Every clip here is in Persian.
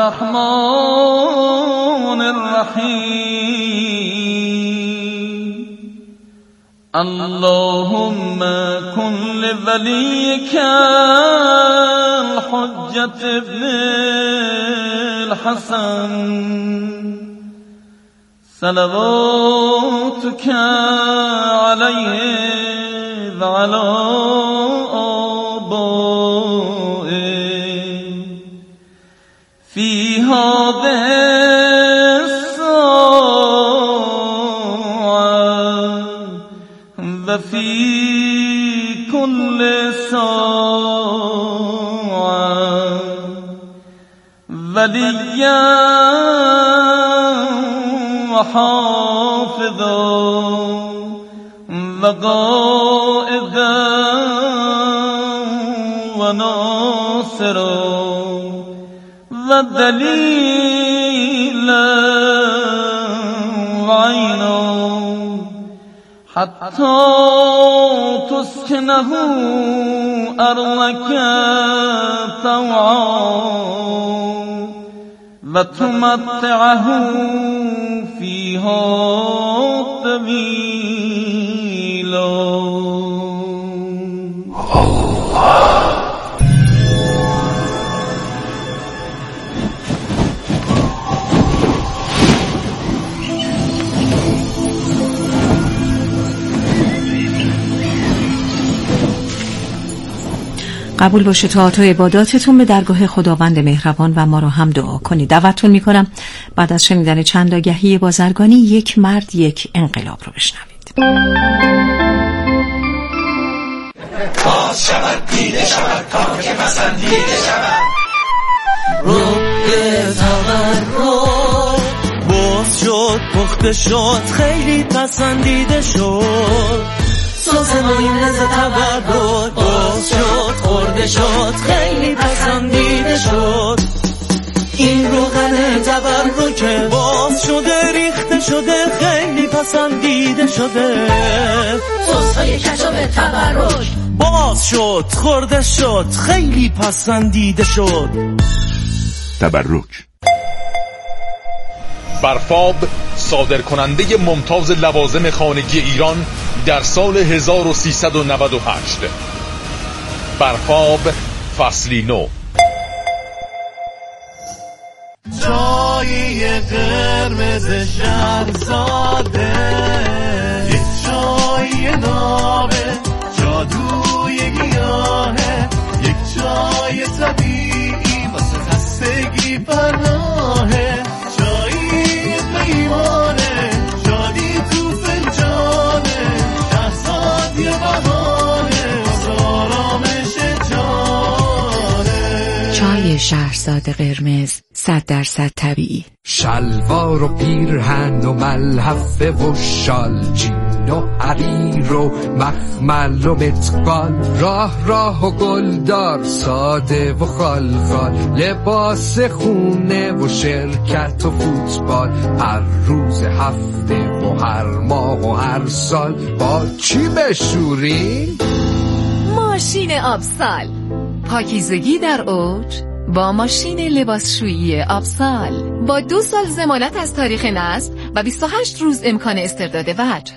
الرحمن الرحیم اللهم کن لولیک الحجة ابن الحسن صلواتك علیه وعلى آبائه في هذه الساعة وفي كل ساعة وليا وحافظا وقائدا وناصرا ودليلا وعينا حتى تسكنه أرضك طوعا وتمتعه فيها طويلا. قبول باشه طاعت و عباداتتون به درگاه خداوند مهربان و ما رو هم دعا کنید. دعوتتون میکنم بعد از شنیدن چند آگهی بازرگانی یک مرد یک انقلاب رو بشنوید. باز شود دیده شود تا که پسندیده شود روی تورد باز شد پخته شد خیلی پسندیده شد سازمین از تورد باز شد خورده شد خیلی پسندیده شد این روغن تبرکه باز شده ریخته شده خیلی پسندیده شده سس‌های کچاپ تبرک باز شد خورده شد خیلی پسندیده شد. تبرک برفاب صادر کننده ممتاز لوازم خانگی ایران در سال 1398. برفاب فصلی نو. چای قرمز شهرزاده یک چای نابه جادوی گیاهه یک چای طبیعی واسه خستگی پناهه چای میوانه شادی تو فنجانه شهرزاد یه بهانه آرامش جانه چای شهرزاد قرمز 100% طبیعی شلوار و پیرهن و ملحفه و شال جین و حریر و مخمل و متقال راه راه و گلدار ساده و خالخال لباس خونه و شرکت و فوتبال هر روز هفته و هر ماه و هر سال با چی بشورین؟ ماشین آبسال پاکیزگی در اوج با ماشین لباسشویی آبسال با 2 سال ضمانت از تاریخ نصب و 28 روز امکان استرداد وجه.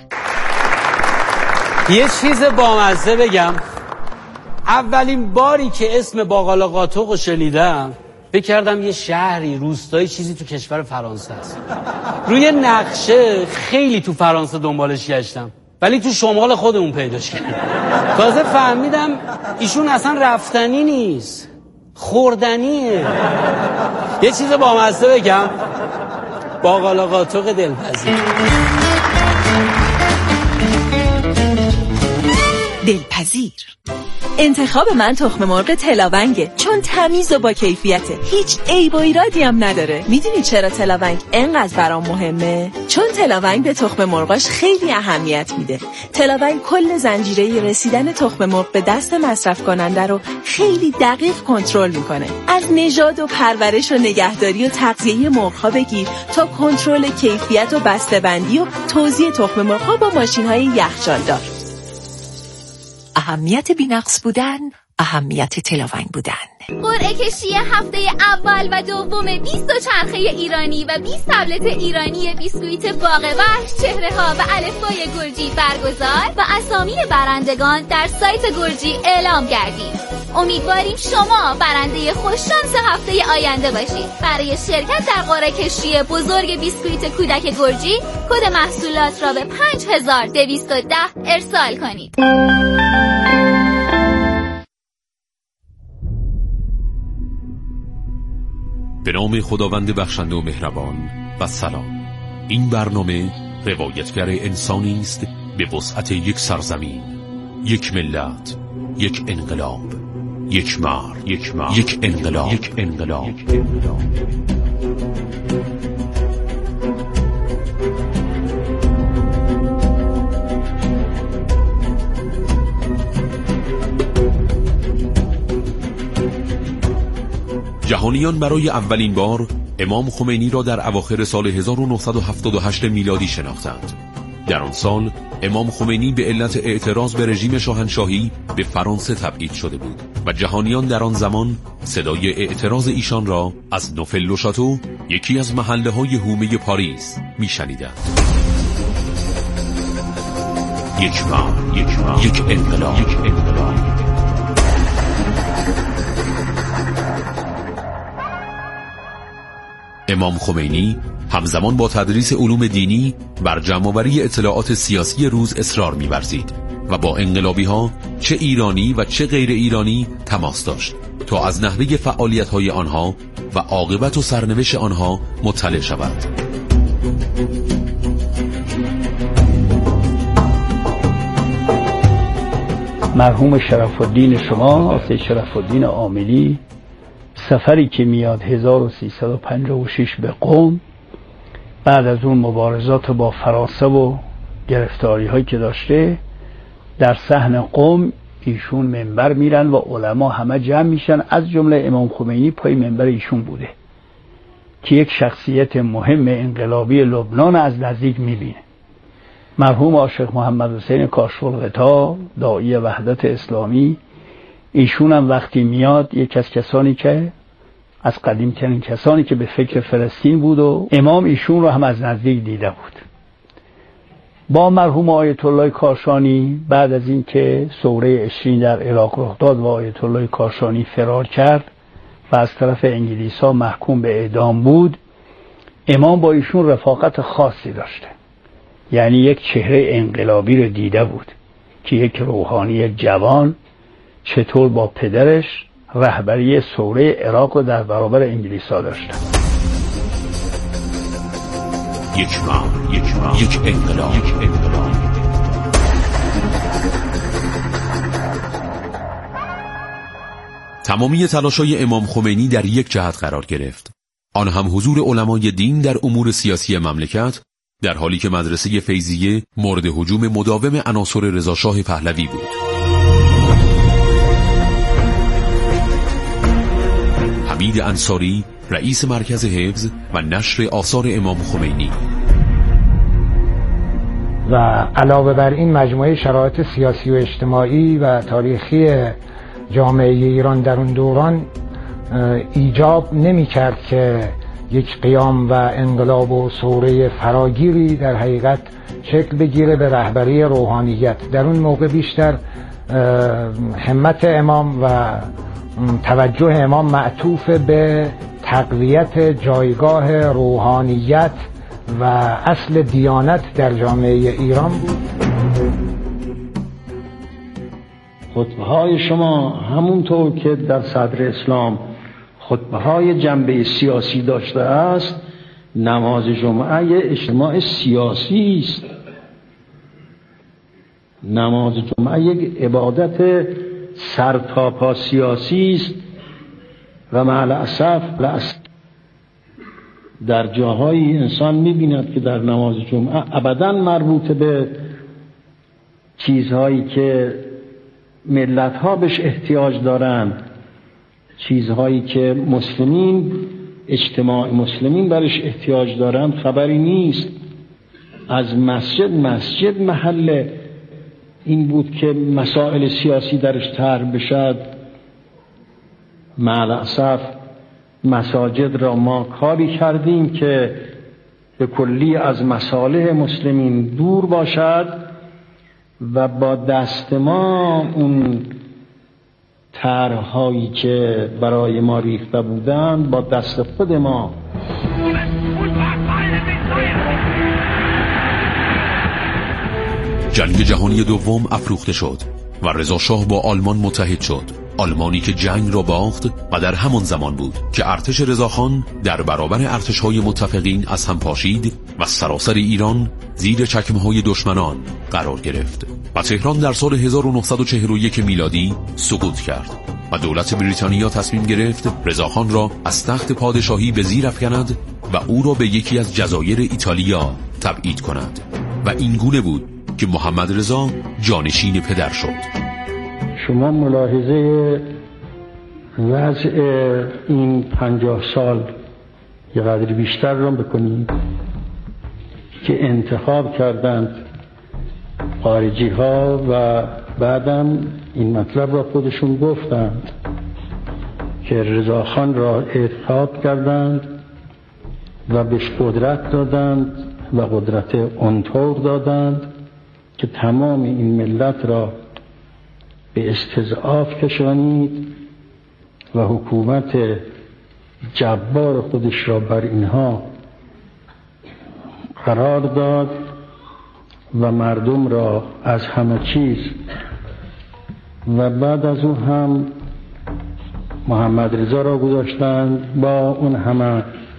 یه چیز بامزه بگم، اولین باری که اسم باقالا قاتق رو شنیدم فکر کردم یه شهری روستایی چیزی تو کشور فرانسه است. روی نقشه خیلی تو فرانسه دنبالش گشتم ولی تو شمال خودمون پیداش کردم. تازه فهمیدم ایشون اصلا رفتنی نیست، خوردنیه. یه چیز بامزه بگم، باقالا قاتق دلپذیر. دلپذیر. انتخاب من تخم مرغ تلاونگه چون تمیز و با کیفیته، هیچ عیب و ایرادی هم نداره. میدونی چرا تلاونگ انقدر برام مهمه؟ چون تلاونگ به تخم مرغاش خیلی اهمیت میده. تلاونگ کل زنجیره رسیدن تخم مرغ به دست مصرف کننده رو خیلی دقیق کنترل میکنه. از نژاد و پرورش و نگهداری و تغذیه مرغ‌ها بگیر تا کنترل کیفیت و بسته‌بندی و توزیع تخم مرغ‌ها با ماشین‌های یخچالدار. اهمیت بی‌نقص بودن اهمیت تلاونگ بودن. قرعه کشی هفته اول و دوم 20 چرخه ایرانی و 20 تبلت ایرانی بیسکویت باغ وحش چهره ها و الفبای گرجی برگزار و اسامی برندگان در سایت گرجی اعلام گردید. امیدواریم شما برنده خوششانس هفته آینده باشید. برای شرکت در قرعه کشی بزرگ بیسکویت کودک گرجی کد محصولات را به 5210 ارسال کنید. به نام خداوند بخشنده و مهربان و سلام. این برنامه روایتگر انسانی است به وسعت یک سرزمین، یک ملت، یک انقلاب، یک مرد، یک انقلاب. جهانیان برای اولین بار امام خمینی را در اواخر سال 1978 میلادی شناختند. در آن سال امام خمینی به علت اعتراض به رژیم شاهنشاهی به فرانسه تبعید شده بود و جهانیان در آن زمان صدای اعتراض ایشان را از نوفل لو شاتو، یکی از محله‌های حومه پاریس، میشنیدند. یک مرد، یک انقلاب. امام خمینی همزمان با تدریس علوم دینی بر جمع‌آوری اطلاعات سیاسی روز اصرار می‌ورزید و با انقلابی‌ها چه ایرانی و چه غیر ایرانی تماس داشت تا از نحوه فعالیت‌های آنها و عاقبت و سرنوشت آنها مطلع شود. مرحوم شرف الدین شما، آقای شرف الدین عاملی، سفری که میاد 1356 به قم، بعد از اون مبارزات با فرانسه و گرفتاری هایی که داشته، در صحن قم ایشون منبر میرن و علما همه جمع میشن، از جمله امام خمینی پای منبر ایشون بوده که یک شخصیت مهم انقلابی لبنان از نزدیک میبینه. مرحوم عاشق محمد حسین کاشف‌الغطا، داعی وحدت اسلامی، ایشون هم وقتی میاد یک از کسانی که از قدیمترین کسانی که به فکر فلسطین بود و امام ایشون رو هم از نزدیک دیده بود. با مرحوم آیت الله کاشانی بعد از اینکه ثوره اشرین در عراق رخ داد و آیت الله کاشانی فرار کرد و از طرف انگلیس‌ها محکوم به اعدام بود، امام با ایشون رفاقت خاصی داشته. یعنی یک چهره انقلابی رو دیده بود که یک روحانی جوان چطور با پدرش رهبری ثوره عراق رو در برابر انگلیس‌ها داشتن. یک انقلاب. تمامی تلاش‌های امام خمینی در یک جهت قرار گرفت، آن هم حضور علمای دین در امور سیاسی مملکت، در حالی که مدرسه فیضیه مورد هجوم مداوم عناصر رضاشاه پهلوی بود. حمید انصاری، رئیس مرکز حفظ و نشر آثار امام خمینی. و علاوه بر این مجموعه شرایط سیاسی و اجتماعی و تاریخی جامعه ایران در اون دوران ایجاب نمی کرد که یک قیام و انقلاب و ثوره فراگیری در حقیقت شکل بگیره به رهبری روحانیت. در اون موقع بیشتر همت امام و توجه امام معطوف به تقویت جایگاه روحانیت و اصل دیانت در جامعه ایران بود. خطبه‌های شما همونطور که در صدر اسلام خطبه‌های جنبه سیاسی داشته است، نماز جمعه اجتماع سیاسی است. نماز جمعه یک عبادت سرتاپا سیاسی است و مع الاسف در جاهایی انسان می‌بیند که در نماز جمعه ابداً مربوط به چیزهایی که ملت‌ها بهش احتیاج دارند، چیزهایی که مسلمین، اجتماع مسلمین برش احتیاج دارند، خبری نیست. از مسجد محل این بود که مسائل سیاسی درش طرح بشد معلاسف مساجد را ما کاری کردیم که به کلی از مصالح مسلمین دور باشد و با دست ما اون طرح‌هایی که برای ما ریخته بودند با دست خود ما جنگ جهانی دوم افروخته شد و رضا شاه با آلمان متحد شد. آلمانی که جنگ را باخت و در همان زمان بود که ارتش رضاخان در برابر ارتش‌های متفقین از هم پاشید و سراسر ایران زیر چکمه‌های دشمنان قرار گرفت و تهران در سال 1941 میلادی سقوط کرد و دولت بریتانیا تصمیم گرفت رضاخان را از تخت پادشاهی به زیر افکند و او را به یکی از جزایر ایتالیا تبعید کند و این گونه بود که محمد رضا جانشین پدر شد. شما ملاحظه وضع این 50 سال یه قدر بیشتر را بکنید که انتخاب کردند خارجی ها و بعدم این مطلب را خودشون گفتند که رضاخان را انتخاب کردند و بهش قدرت دادند و قدرت اونطور دادند که تمام این ملت را به استضعاف کشانید و حکومت جبار خودش را بر اینها قرار داد و مردم را از همه چیز و بعد از او هم محمد رضا را گذاشتند با اون همه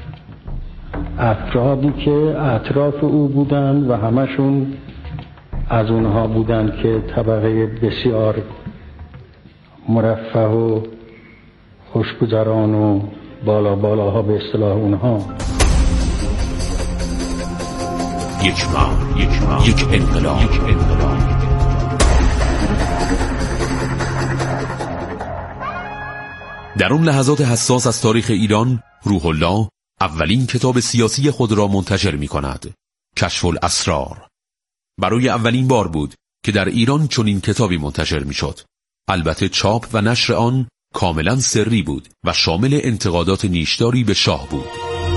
افرادی که اطراف او بودند و همشون از اونها بودند که طبقه بسیار مرفه و خوشگذران و بالاها به اصطلاح اونها. یک انقلاب. در اون لحظات حساس از تاریخ ایران روح الله اولین کتاب سیاسی خود را منتشر می کند. کشف الاسرار. برای اولین بار بود که در ایران چنین کتابی منتشر می شد. البته چاپ و نشر آن کاملا سری بود و شامل انتقادات نیشداری به شاه بود.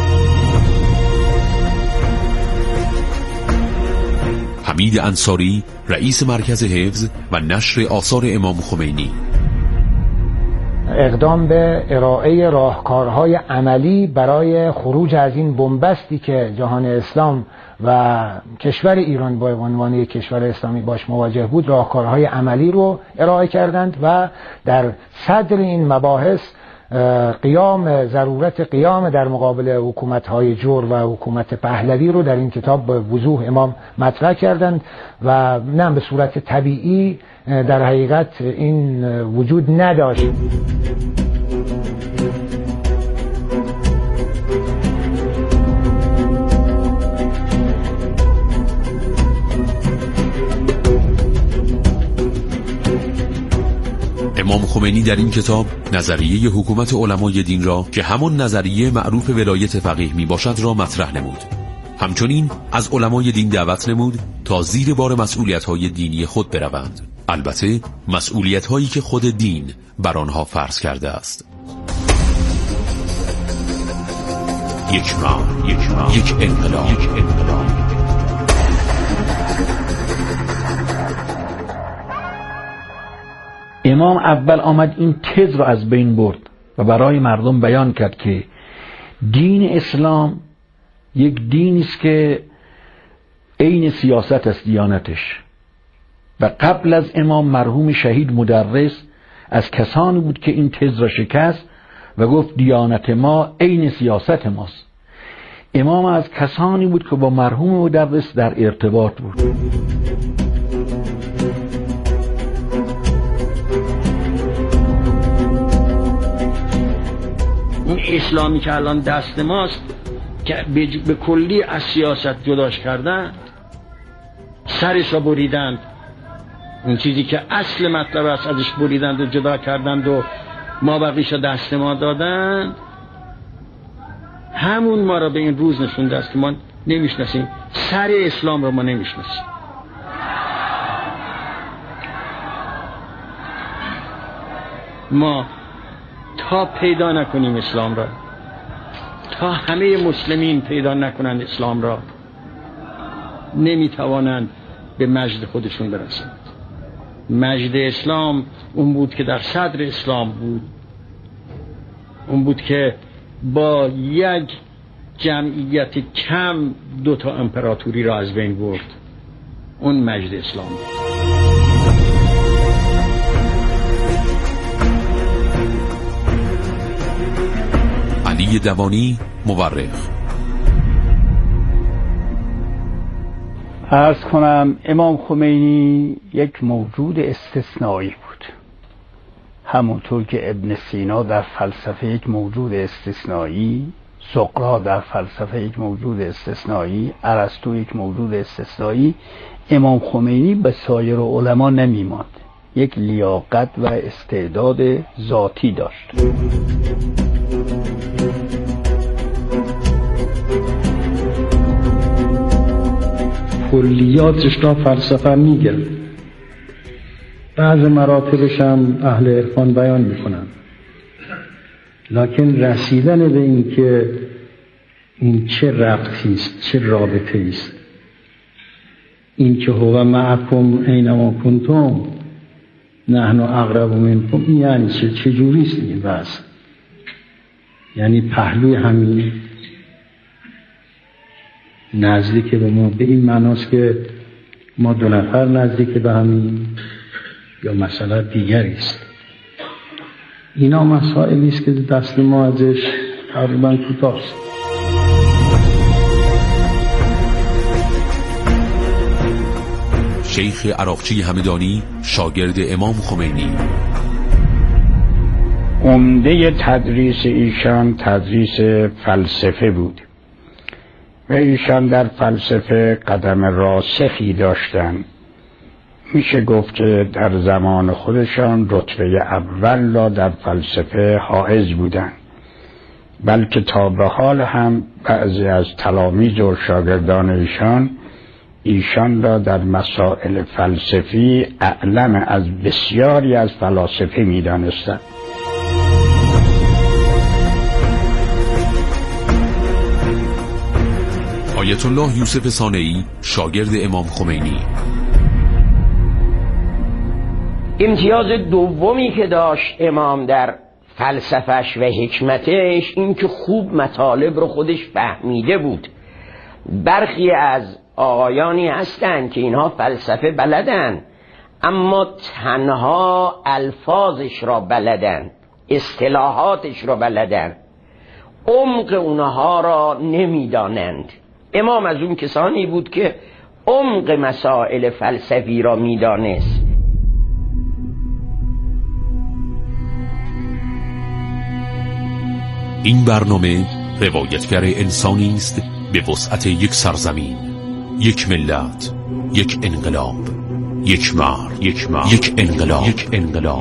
حمید انصاری رئیس مرکز حفظ و نشر آثار امام خمینی: اقدام به ارائه راهکارهای عملی برای خروج از این بنبستی که جهان اسلام و کشور ایران با عنوان یک کشور اسلامی باش مواجه بود، راهکارهای عملی رو ارائه کردند و در صدر این مباحث ضرورت قیام در مقابل حکومت‌های جور و حکومت پهلوی رو در این کتاب به وضوح امام مطرح کردند و نه به صورت طبیعی در حقیقت این وجود نداشت. امام خمینی در این کتاب نظریه حکومت علمای دین را که همان نظریه معروف ولایت فقیه می باشد را مطرح نمود. همچنین از علمای دین دعوت نمود تا زیر بار مسئولیت‌های دینی خود بروند. البته مسئولیت‌هایی که خود دین بر آنها فرض کرده است. یک انقلاب. امام اول آمد این تز را از بین برد و برای مردم بیان کرد که دین اسلام یک دینی است که عین سیاست است دیانتش. و قبل از امام مرحوم شهید مدرس از کسانی بود که این تز را شکست و گفت دیانت ما عین سیاست ماست. امام از کسانی بود که با مرحوم مدرس در ارتباط بود. اون اسلامی که الان دست ماست که به کلی از سیاست جداش کردن، سرش را بریدند، اون چیزی که اصل مطلب است ازش بریدند و جدا کردند و ما بقیش را دست ما دادند. همون ما را به این روز نشونده است که ما نمیشناسیم سر اسلام را، ما نمیشناسیم. ما تا پیدا نکنیم اسلام را، تا همه مسلمین پیدا نکنند اسلام را، نمیتوانند به مجد خودشون برسند. مجد اسلام اون بود که در صدر اسلام بود، اون بود که با یک جمعیت کم 2 امپراتوری را از بین برد. اون مجد اسلام بود. علی دوانی، مورخ. عرض کنم امام خمینی یک موجود استثنایی بود، همونطور که ابن سینا در فلسفه یک موجود استثنایی، سقراط در فلسفه یک موجود استثنایی، ارسطو یک موجود استثنایی، امام خمینی به سایر علما نمیماند. یک لیاقت و استعداد ذاتی داشت. کلیاتش را فلسفه میگه، بعض مراتبش هم اهل عرفان بیان میکنن، لکن رسیدن به این که این چه ربطی است، چه رابطه است، این که هو معکم اینما کنتم نحن اقرب منکم، یعنی چه جوری است این بحث؟ یعنی پهلوی همین نزدیک به ما به این معناست که ما 2 نفر نزدیک به همین، یا مسئله دیگری است؟ اینا مسائلی است که دست ما ازش تقریبا کوتاست. شیخ عراقچی همدانی، شاگرد امام خمینی. عمده تدریس ایشان تدریس فلسفه بود و ایشان در فلسفه قدم راسخی داشتند. میشه گفت که در زمان خودشان رتبه اول را در فلسفه حائز بودند، بلکه تا به حال هم بعضی از تلامیذ و شاگردان ایشان را در مسائل فلسفی اعلم از بسیاری از فلاسفه می‌دانستند. آیت الله یوسف صانعی، شاگرد امام خمینی. امتیاز دومی که داشت امام در فلسفهش و حکمتش این که خوب مطالب رو خودش فهمیده بود. برخی از آقایانی هستن که اینها فلسفه بلدن اما تنها الفاظش را بلدن، اصطلاحاتش را بلدن، عمق اونها را نمیدانند. امام از اون کسانی بود که عمق مسائل فلسفی را میدانست. این برنامه روایتگر انسانی است به وسعت یک سرزمین، یک ملت، یک انقلاب، یک مرد، یک انقلاب.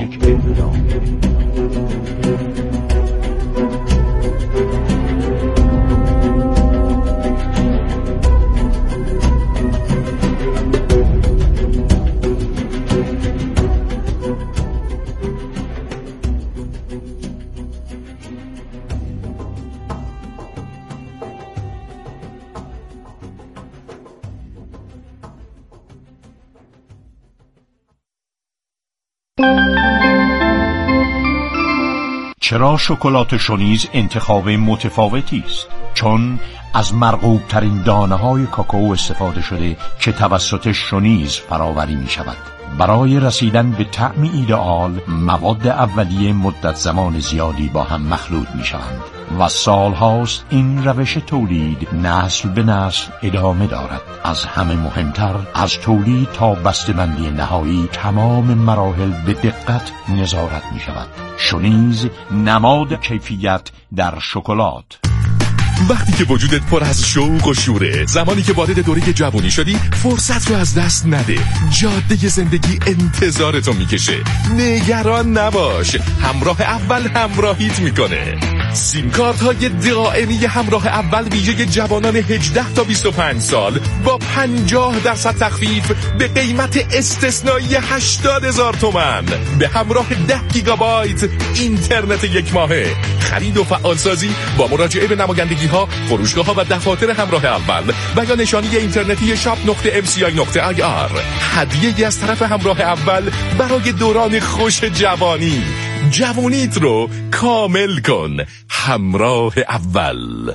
چرا شکلات شونیز انتخاب متفاوتی است؟ چون از مرغوب ترین دانه های کاکائو استفاده شده که توسط شونیز فراوری می شود. برای رسیدن به طعم ایدئال مواد اولیه مدت زمان زیادی با هم مخلوط می شوند و سالهاست این روش تولید نسل به نسل ادامه دارد. از همه مهمتر از تولید تا بسته‌بندی نهایی تمام مراحل به دقت نظارت می شود. شونیز، نماد کیفیت در شکلات. وقتی که وجودت پر از شوق و شوره، زمانی که وارد دوره جوانی شدی، فرصت رو از دست نده. جاده زندگی انتظارتو میکشه. نگران نباش، همراه اول همراهیت میکنه. سیم کارت های دائمی همراه اول ویژه جوانان 18 تا 25 سال با 50% تخفیف به قیمت استثنایی 80,000 تومان به همراه 10 گیگابایت اینترنت یک ماهه. خرید و فعالسازی با مراجعه به نمایندگی ها، فروشگاه ها و دفاتر همراه اول و یا نشانی اینترنتی shop.mci.ir. هدیه‌ای از طرف همراه اول برای دوران خوش جوانی. جوانیت رو کامل کن. همراه اول.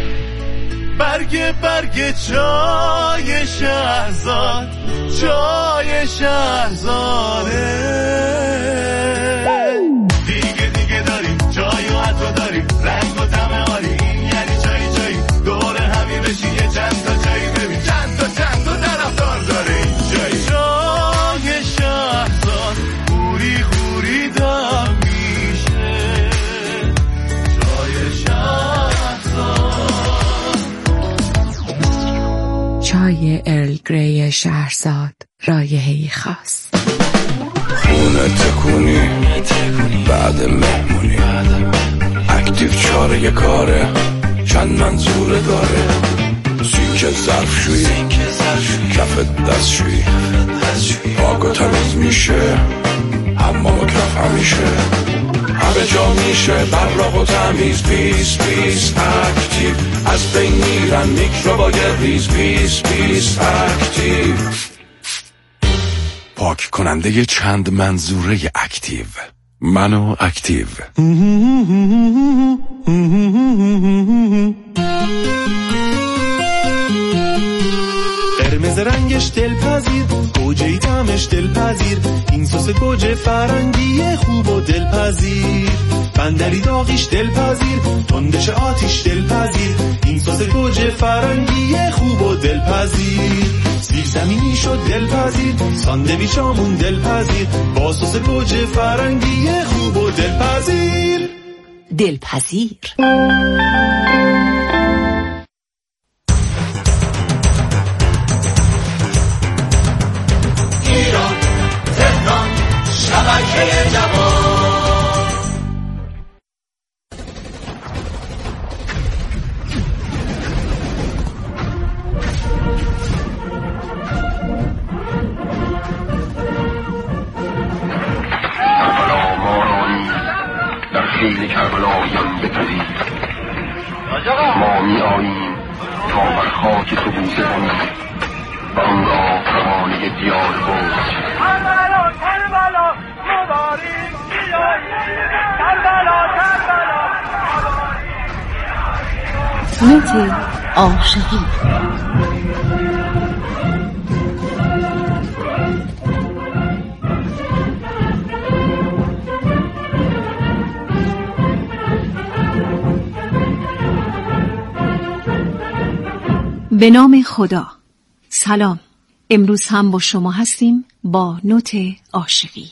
برگ چای شهرزاد، چای شهرزاده. دیگه داریم چای و عطر داریم، رنگ و طعم عالی، این یعنی چای دور همی بشی یه چند تا چای ببین، چند تا طرفدار داره این چای شهرزاد. خوری دم میشه چای شهرزاد. چای ارل گری شهرزاد، رایحه‌ای خاص. خونه تکونی بعد مهمونی، اکتیو چاره کاره، چند منظوره داره. سینک ظرفشویی، کف دستشویی، پاک و تمیز میشه، حمام و کف همیشه، همه جا میشه براق و تمیز. پیس اکتیو، از بین میرن میکروبای ریز. پیس اکتیو، پاک کننده چند منظوره اکتیو. منو اکتیو. قرمز رنگش دلپذیر، گوجه‌ای طعمش دلپذیر، این سس گوجه فرنگی خوب و دلپذیر. بندری داغیش دلپذیر، تندش آتیش دلپذیر، این سس گوجه فرنگی خوب و دلپذیر. سیر زمینی شد دلپذیر، ساندویچامون دلپذیر، با سس گوجه فرنگی خوب و دلپذیر. دلپذیر. ایران، تهران، شبکه جوان. خیلی کربلایان بپذیر، ما می آییم تا بر خاک تو بوسه کنیم و آنگاه روانه دیار برج. کربلا ما داریم بیاییم، کربلا نوت عاشقی. به نام خدا. سلام. امروز هم با شما هستیم با نوت عاشقی.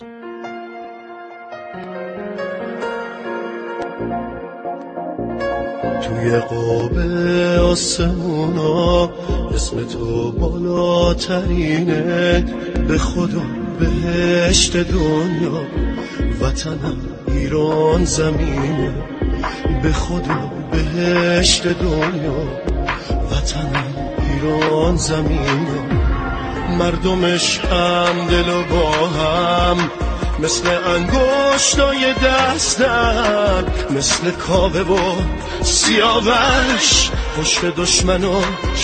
توی قاب آسمونا اسم تو بالاترینه، به خدا بهشت دنیا وطنم ایران زمینه، به خدا بهشت دنیا وطنم ایران زمینه. مردمش هم دل و با هم، مثل انگشتای دستم، مثل کاوه و سیاوش پشت دشمنو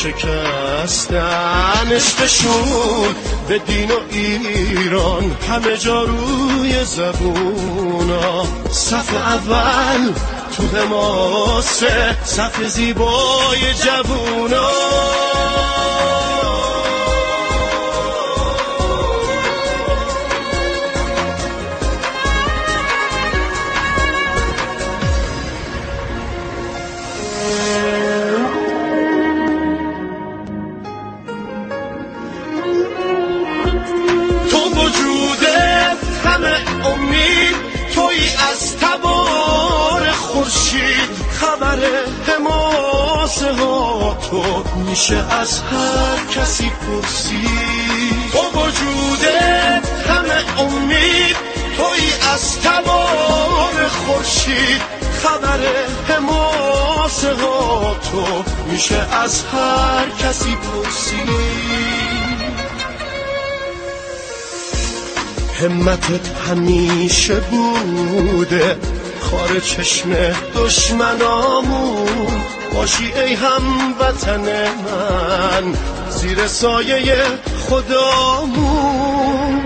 شکستن. عشقشون به دین و ایران همه جا روی زبونا. صف اول تو حماسه، صف زیبای جوونا. تو وجودت همه امید، تویی از تبار خورشید، خبر حماسه ها تو میشه از هر کسی پرسید. تو وجودت همه امید، تویی از تبار خورشید، خبر حماسه ها تو میشه از هر کسی پرسید. همتت همیشه بوده خار چشم دشمنامون، باشی ای هموطن من زیر سایه خدامون.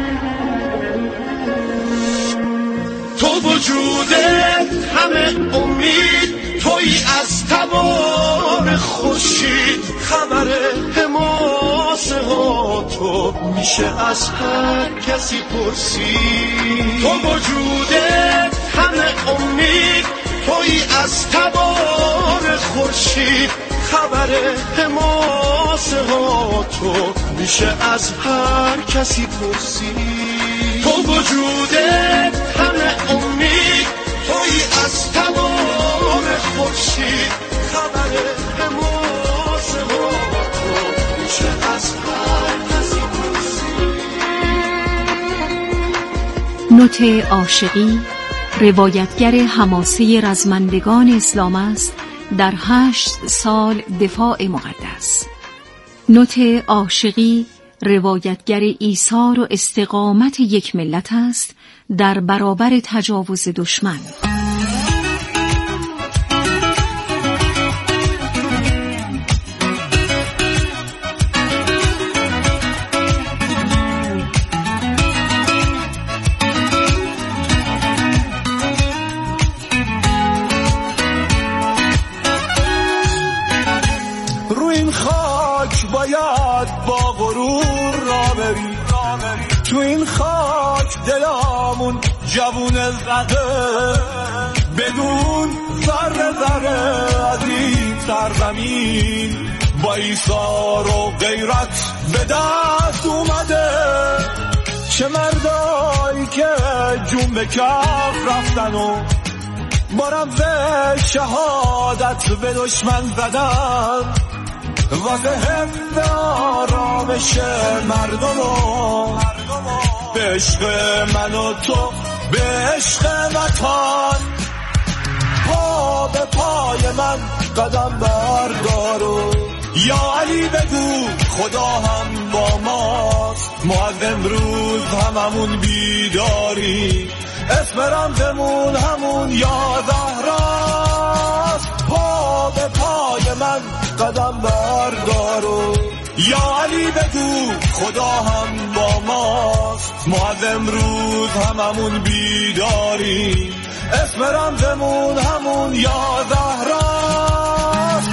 تو وجودت همه امید، تویی از تبار خورشید، خبر حماسه ها تو میشه از هر کسی پرسید. تو وجودت همه امید، تویی از تبار خورشید، خبر حماسه ها تو میشه از هر کسی پرسید. تو وجودت همه امید، تویی از تبار خورشید، خبر حماسه ها تو میشه از هر کسی پرسید. نوت عاشقی روایتگر حماسه رزمندگان اسلام است در 8 سال دفاع مقدس. نوت عاشقی روایتگر ایثار و استقامت یک ملت است در برابر تجاوز دشمن. باید با غرور را بری، تو این خاک دلامون جوون زده، بدون ذره ذره از این سرزمین با ایثار و غیرت به دست اومده. چه مردایی که جون به کف رفتن و با رمز شهادت به دشمن زدن، واسه حفظ آرامش مردم و به عشق من و تو، به عشق وطن. پا به پای من قدم بردارو، یا علی بگو خدا هم با ماست، ما از امروز هممون بیداری، اسم رمزمون همون یا زهراست. پا به پای من قدم بردارو، یا علی بگو خدا هم با ماست، ما از امروز هممون بیداری، اسم رمزمون همون یا زهراست.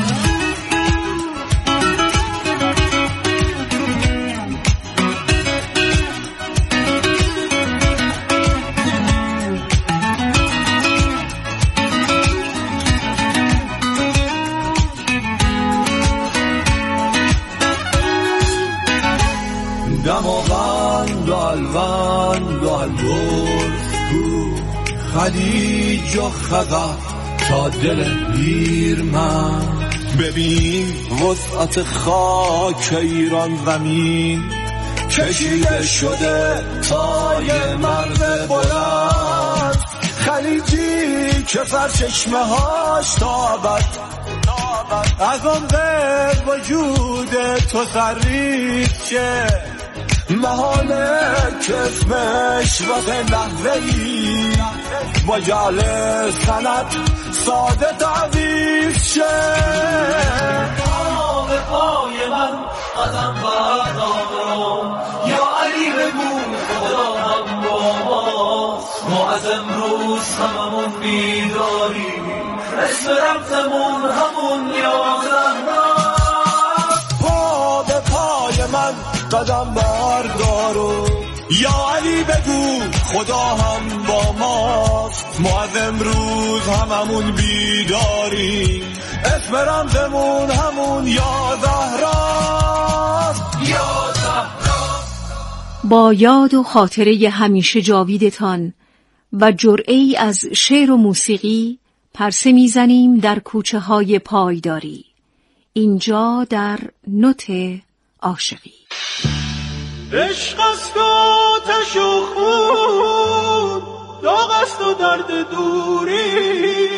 دماغند و الوند و الگرز کو، خلیج و خزر تا دل پیر من. ببین وسعت خاک ایران زمین، کشیده شده تای مرز بلند، خلیجی که سرچشمه هاش تابد، از آن به وجود تو سریف شه، محاله که اسمش واسه لحظه‌ای با جعل سند ساده تعویض شه. پا به پای من قدم بردارم، یا علی بگو خدا هم با ماست، ما از امروز هممون بیداری، اسم رمزمون همون یا زهراست. پا به پای من قدم بردارو، یا علی بگو خدا هم با ماست، ما از امروز هممون بیداری، اسم رمزمون همون یا زهراست، یا زهراست. با یاد و خاطره همیشه جاویدتان و جرعه‌ای از شعر و موسیقی پرسه میزنیم در کوچه های پایداری، اینجا در نوت عاشقی. عشق است و آتش و خون، داغ است و درد دوری،